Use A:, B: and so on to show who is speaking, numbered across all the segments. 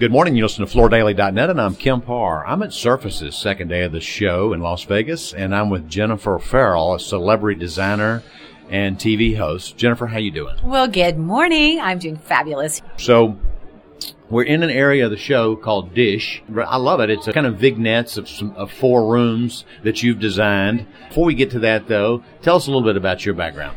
A: Good morning. You listen to FloorDaily.net, and I'm Kim Parr. I'm at Surface's second day of the show in Las Vegas, and I'm with Jennifer Farrell, a celebrity designer and TV host. Jennifer, how you doing?
B: Well, good morning. I'm doing fabulous.
A: So we're in an area of the show called Dish. I love it. It's a kind of vignettes of 4 rooms that you've designed. Before we get to that, though, tell us a little bit about your background.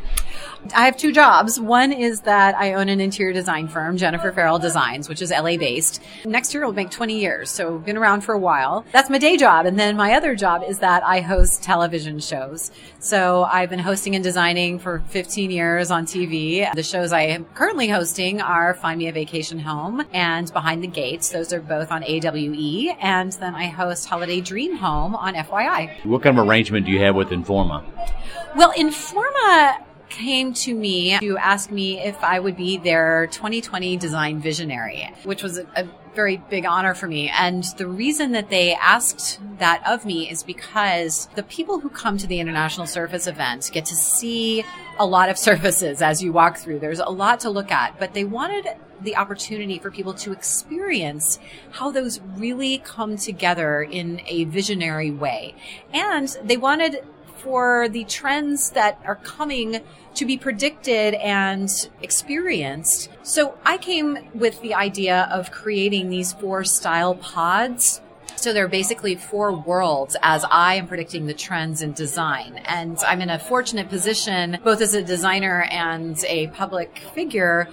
B: I have 2 jobs. One is that I own an interior design firm, Jennifer Farrell Designs, which is LA-based. Next year it'll make 20 years, so I've been around for a while. That's my day job. And then my other job is that I host television shows. So I've been hosting and designing for 15 years on TV. The shows I am currently hosting are Find Me a Vacation Home and Behind the Gates. Those are both on AWE. And then I host Holiday Dream Home on FYI.
A: What kind of arrangement do you have with Informa?
B: Well, Informa came to me to ask me if I would be their 2020 design visionary, which was a very big honor for me. And the reason that they asked that of me is because the people who come to the International Surface event get to see a lot of surfaces as you walk through. There's a lot to look at, but they wanted the opportunity for people to experience how those really come together in a visionary way. And they wanted for the trends that are coming to be predicted and experienced. So I came with the idea of creating these 4 style pods. So they're basically 4 worlds as I am predicting the trends in design. And I'm in a fortunate position, both as a designer and a public figure,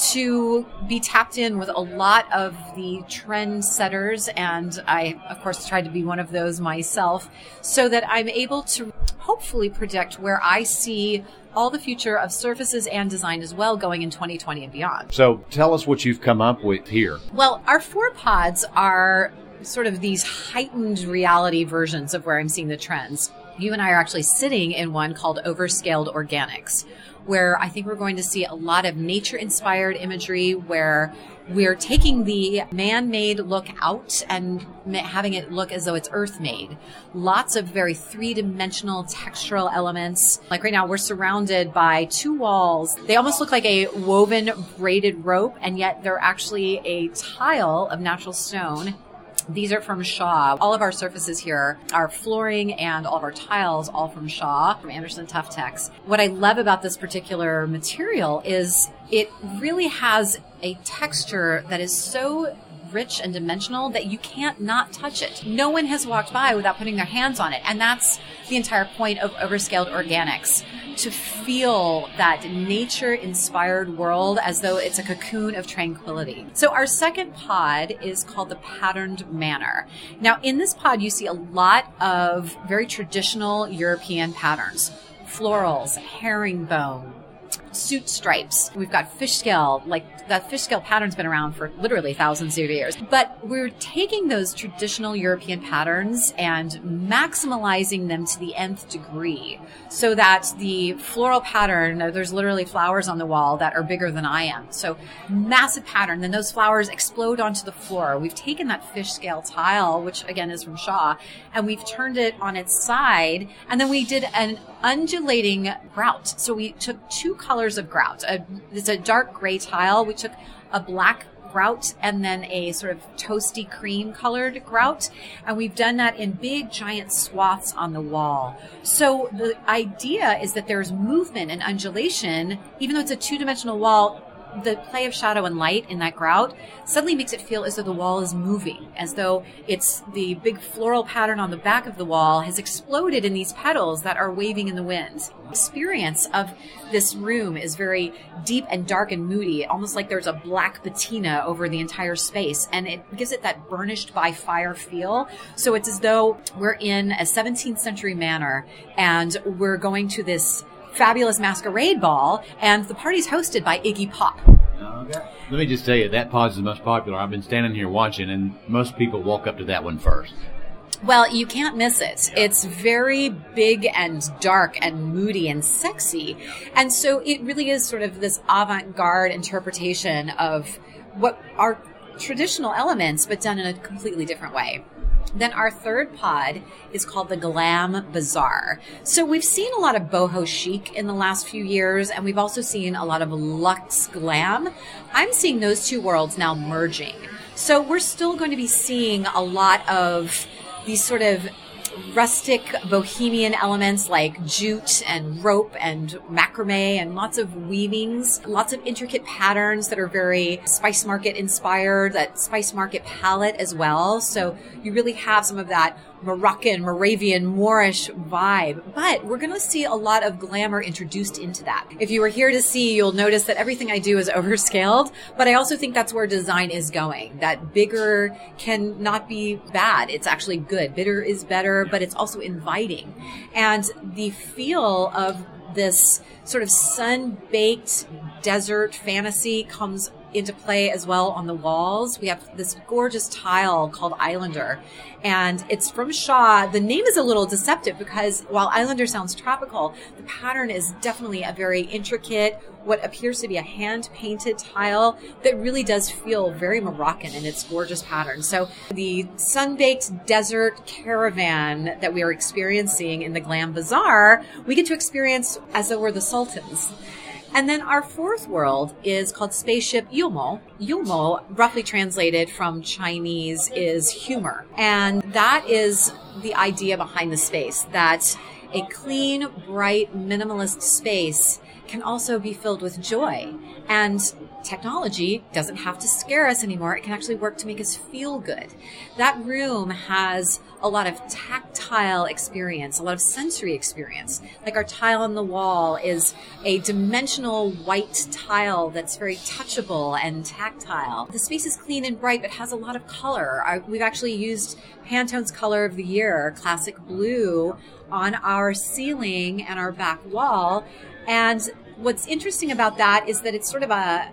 B: to be tapped in with a lot of the trend setters. And I, of course, tried to be one of those myself so that I'm able to hopefully predict where I see all the future of surfaces and design as well going in 2020 and beyond.
A: So tell us what you've come up with here.
B: Well, our 4 pods are sort of these heightened reality versions of where I'm seeing the trends. You and I are actually sitting in one called Overscaled Organics, where I think we're going to see a lot of nature-inspired imagery where we're taking the man-made look out and having it look as though it's earth-made. Lots of very 3-dimensional textural elements. Like right now, we're surrounded by 2 walls. They almost look like a woven braided rope, and yet they're actually a tile of natural stone. These are from Shaw. All of our surfaces here, our flooring and all of our tiles, all from Shaw, from Anderson Tuftex. What I love about this particular material is it really has a texture that is so rich and dimensional that you can't not touch it. No one has walked by without putting their hands on it. And that's the entire point of Overscaled Organics, to feel that nature-inspired world as though it's a cocoon of tranquility. So our second pod is called the Patterned Manor. Now, in this pod, you see a lot of very traditional European patterns. Florals, herringbone, suit stripes. We've got fish scale, like that fish scale pattern's been around for literally thousands of years. But we're taking those traditional European patterns and maximalizing them to the nth degree so that the floral pattern, there's literally flowers on the wall that are bigger than I am. So massive pattern. Then those flowers explode onto the floor. We've taken that fish scale tile, which again is from Shaw, and we've turned it on its side. And then we did an undulating grout. So we took 2 colors of grout. It's a dark gray tile. We took a black grout and then a sort of toasty cream colored grout. And we've done that in big giant swaths on the wall. So the idea is that there's movement and undulation, even though it's a 2-dimensional wall. The play of shadow and light in that grout suddenly makes it feel as though the wall is moving, as though it's the big floral pattern on the back of the wall has exploded in these petals that are waving in the wind. The experience of this room is very deep and dark and moody, almost like there's a black patina over the entire space, and it gives it that burnished by fire feel. So it's as though we're in a 17th century manor and we're going to this fabulous masquerade ball, and the party's hosted by Iggy Pop.
A: Okay. Let me just tell you, that pod is the most popular. I've been standing here watching, and most people walk up to that one first.
B: Well, you can't miss it. It's very big and dark and moody and sexy. And so it really is sort of this avant-garde interpretation of what are traditional elements, but done in a completely different way. Then our third pod is called the Glam Bazaar. So we've seen a lot of boho chic in the last few years, and we've also seen a lot of luxe glam. I'm seeing those two worlds now merging. So we're still going to be seeing a lot of these sort of rustic bohemian elements like jute and rope and macrame and lots of weavings, lots of intricate patterns that are very Spice Market inspired, that Spice Market palette as well. So you really have some of that Moroccan, Moravian, Moorish vibe, but we're going to see a lot of glamour introduced into that. If you were here to see, you'll notice that everything I do is overscaled, but I also think that's where design is going. That bigger can not be bad. It's actually good. Bigger is better, but it's also inviting. And the feel of this sort of sun-baked desert fantasy comes into play as well on the walls. We have this gorgeous tile called Islander, and it's from Shaw. The name is a little deceptive because while Islander sounds tropical, the pattern is definitely a very intricate, what appears to be a hand-painted tile that really does feel very Moroccan in its gorgeous pattern. So the sun-baked desert caravan that we are experiencing in the Glam Bazaar, we get to experience as though we're the sultans. And then our fourth world is called Spaceship Yumo. Yumo, roughly translated from Chinese, is humor. And that is the idea behind the space, that a clean, bright, minimalist space can also be filled with joy. And technology doesn't have to scare us anymore. It can actually work to make us feel good. That room has a lot of tactile experience, a lot of sensory experience. Like our tile on the wall is a dimensional white tile that's very touchable and tactile. The space is clean and bright, but has a lot of color. We've actually used Pantone's color of the year, classic blue, on our ceiling and our back wall. And what's interesting about that is that it's sort of a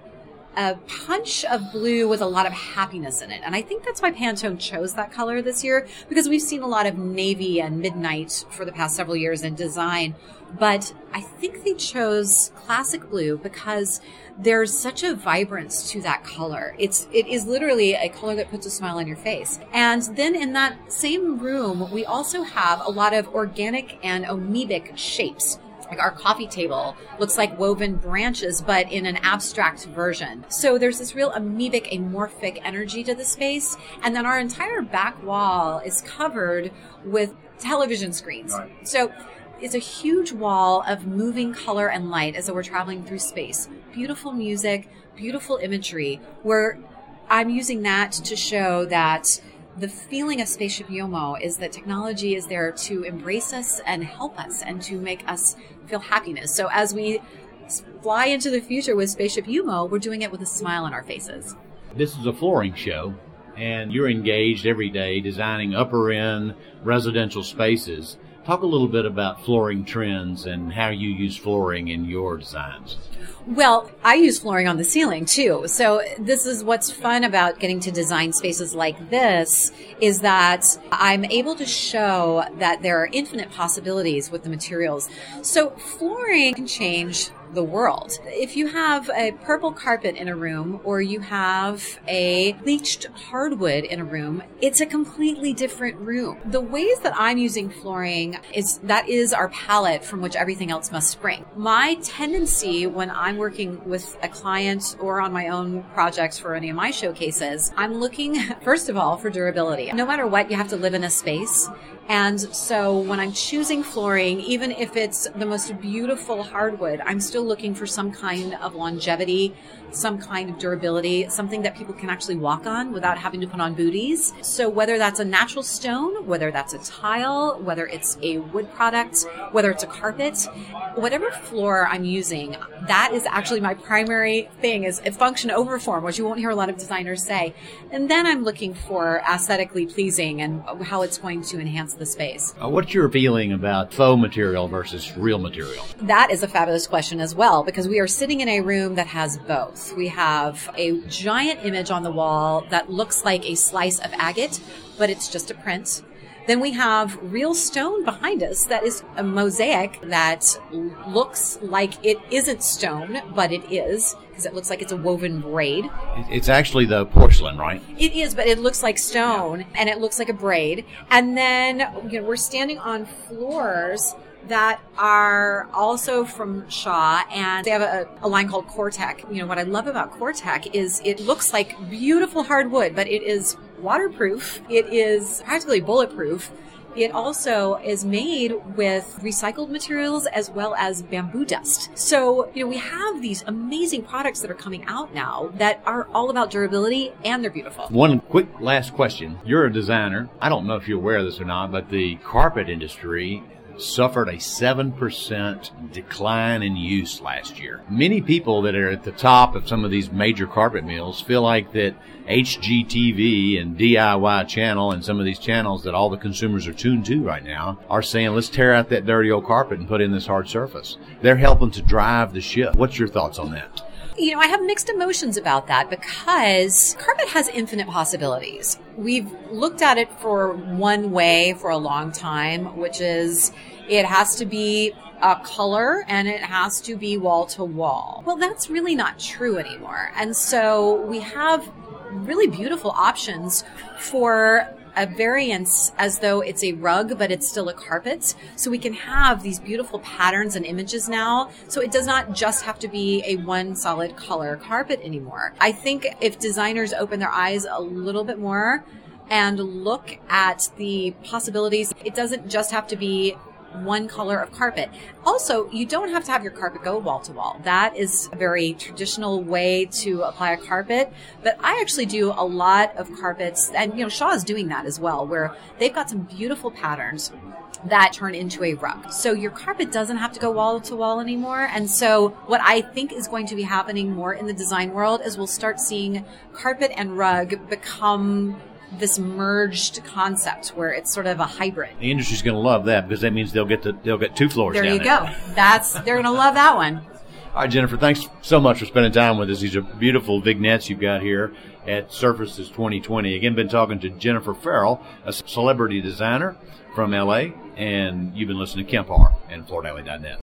B: punch of blue with a lot of happiness in it. And I think that's why Pantone chose that color this year, because we've seen a lot of navy and midnight for the past several years in design. But I think they chose classic blue because there's such a vibrance to that color. It is literally a color that puts a smile on your face. And then in that same room, we also have a lot of organic and amoebic shapes. Like our coffee table looks like woven branches, but in an abstract version. So there's this real amoebic, amorphic energy to the space. And then our entire back wall is covered with television screens. Right. So it's a huge wall of moving color and light as though we're traveling through space. Beautiful music, beautiful imagery, where I'm using that to show that the feeling of Spaceship Yomo is that technology is there to embrace us and help us and to make us feel happiness. So as we fly into the future with Spaceship Yomo, we're doing it with a smile on our faces.
A: This is a flooring show, and you're engaged every day designing upper-end residential spaces. Talk a little bit about flooring trends and how you use flooring in your designs.
B: Well, I use flooring on the ceiling too. So this is what's fun about getting to design spaces like this, is that I'm able to show that there are infinite possibilities with the materials. So flooring can change the world. If you have a purple carpet in a room or you have a bleached hardwood in a room, it's a completely different room. The ways that I'm using flooring is our palette from which everything else must spring. My tendency when I'm working with a client or on my own projects for any of my showcases, I'm looking, first of all, for durability. No matter what, you have to live in a space. And so when I'm choosing flooring, even if it's the most beautiful hardwood, I'm still looking for some kind of longevity, some kind of durability, something that people can actually walk on without having to put on booties. So whether that's a natural stone, whether that's a tile, whether it's a wood product, whether it's a carpet, whatever floor I'm using, that is actually my primary thing, is function over form, which you won't hear a lot of designers say. And then I'm looking for aesthetically pleasing and how it's going to enhance the space.
A: What's your feeling about faux material versus real material?
B: That is a fabulous question as well, because we are sitting in a room that has both. We have a giant image on the wall that looks like a slice of agate, but it's just a print. Then we have real stone behind us that is a mosaic that looks like it isn't stone, but it is, because it looks like it's a woven braid.
A: It's actually the porcelain, right?
B: It is, but it looks like stone, and it looks like a braid. And then we're standing on floors that are also from Shaw, and they have a line called Core-Tec. You know, what I love about Core-Tec is it looks like beautiful hardwood, but it is waterproof. It is practically bulletproof. It also is made with recycled materials as well as bamboo dust. So, you know, we have these amazing products that are coming out now that are all about durability, and they're beautiful.
A: One quick last question. You're a designer. I don't know if you're aware of this or not, but the carpet industry suffered a 7% decline in use last year. Many people that are at the top of some of these major carpet mills feel like that HGTV and DIY channel and some of these channels that all the consumers are tuned to right now are saying, let's tear out that dirty old carpet and put in this hard surface. They're helping to drive the ship. What's your thoughts on that?
B: You know, I have mixed emotions about that because carpet has infinite possibilities. We've looked at it for one way for a long time, which is it has to be a color and it has to be wall to wall. Well, that's really not true anymore. And so we have really beautiful options for a variance as though it's a rug, but it's still a carpet. So we can have these beautiful patterns and images now. So it does not just have to be a one solid color carpet anymore. I think if designers open their eyes a little bit more and look at the possibilities, it doesn't just have to be one color of carpet. Also, you don't have to have your carpet go wall to wall. That is a very traditional way to apply a carpet. But I actually do a lot of carpets, and you know, Shaw is doing that as well, where they've got some beautiful patterns that turn into a rug. So your carpet doesn't have to go wall to wall anymore. And so what I think is going to be happening more in the design world is we'll start seeing carpet and rug become this merged concept where it's sort of a hybrid.
A: The industry's going to love that because that means they'll get 2 floors
B: there
A: down
B: you go. They're going to love that one.
A: All right, Jennifer, thanks so much for spending time with us. These are beautiful vignettes you've got here at Surfaces 2020. Again, been talking to Jennifer Farrell, a celebrity designer from LA, and you've been listening to Kemp Harr and FloorDaily.net.